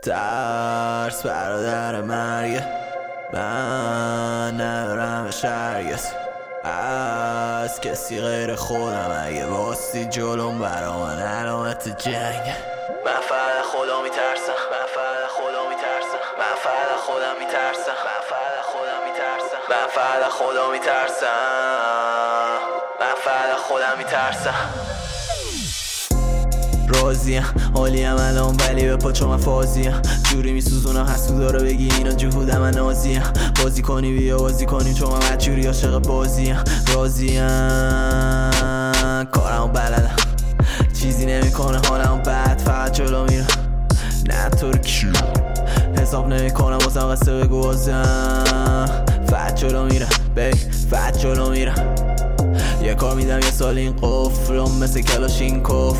ترس برادر مرگ من ندارم شرگز از کسی غیر خودم. اگه واستی جلوم برا من علامت جنگ. من فقط خدا میترسم، من فقط خدا میترسم، من فقط خودم میترسم، من فقط خودم میترسم، من فقط خدا میترسم، من فقط خودم میترسم. راضیم حالیم الان ولی به پاچو من فازیم. جوری میسوزونم حسود داره بگی اینا جهودم من نازیم. بازی کنی بیا بازی کنیم چون من بدجوری عاشق بازیم. راضیم کارمو بلدم چیزی نمیکنه حالمو بد فقط جلو میرم. نه ترکی حساب نمیکنم واسم قصه بگو بازم. فقط جلو میرم بی فقط جلو میرم. یه کار میدم یه سال این قفلم مثل کلاشینکوف.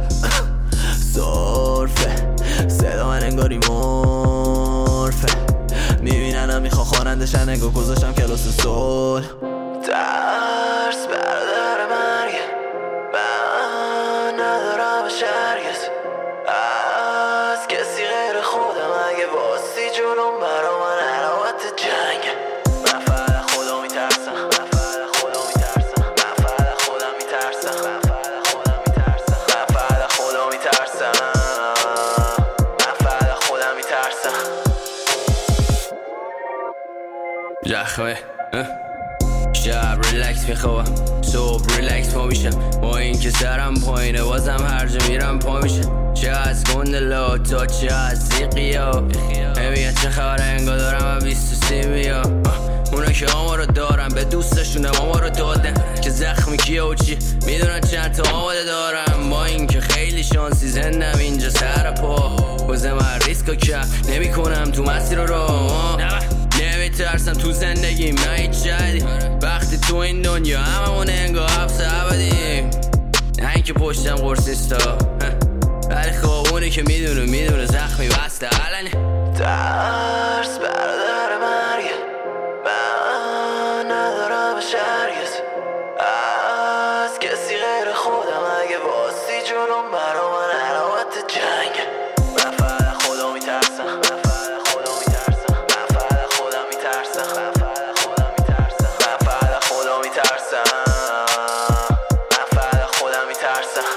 صرفه صدا من انگاری مرفه. میبیننم میخوا خوانندشن نگاه گذاشتم کلاس سول. ترس برادر مرگ من ندارم شرگز از کسی غیر خودم. اگه واستی جلوم برا من علامت جنگ. من فقط خدا میترسم، من فقط خدا میترسم، من فقط خودم میترسم، من فقط خودم میترسم، من فقط خدا میترسم، من فقط خودم میترسم. زخمه شب ریلکس میخوام صبح ریلکس پا میشم. با این که سرم پایینه بازم هر جا میرم پا میشم. چه از گندلا تا چه از زیقیا میگن چه خبر انگا دارم من 23 میا. اونا که آما رو دارم به دوستشونم آما رو دادن که زخمی کیه و چی میدونن چند تا آماده دارم. با این که خیلی شانسی زندم اینجا سر پا بازه من ریسکا کم نمی کنم تو مسیر رو نمیترسم تو زندگیم نه هیچ جدی. وقتی تو این دنیا هممون انگاه حبس ابدیم. نه اینکه پشتم قرص نیستا ولی خواب اونی که میدونه زخمی بسته علنه. ترس برادر مرگ من ندارم شرگز از کسی غیر خودم. اگه واستی جلوم برا من علامت جنگ. من فقط خدا میترسم، من فقط خدا میترسم، من فقط خودم میترسم، من فقط خودم میترسم، من فقط خدا میترسم، من فقط خودم میترسم.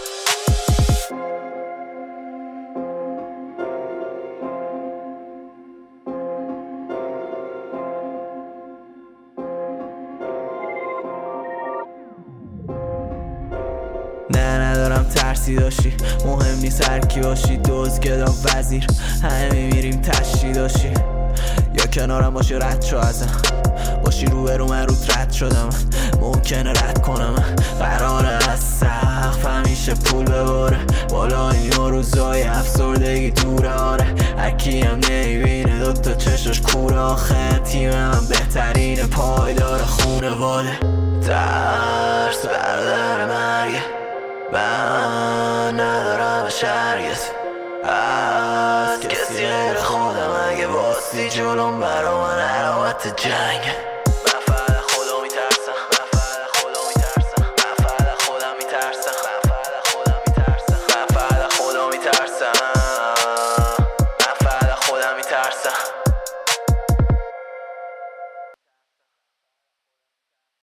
نه ندارم ترسی داشتی مهم نیست هر کی باشی. دوز گدا وزیر همه میمیریم تشتی داشتی. یا کنارم باشی رد شو ازم باشی رو من روت رد شدم. ممکنه رد کنم قراره از سقف همیشه پول بباره بالا. این روزای افسردگی دوره آره هرکی هم نمیبینه دوتا چشاش کوره. آخه تیم هم بهترین پایدار خونواده. ترس برادر مرگ من ندارم شرگز از کسی غیر خودم. اگه واستی جلوم برا من علامت جنگ.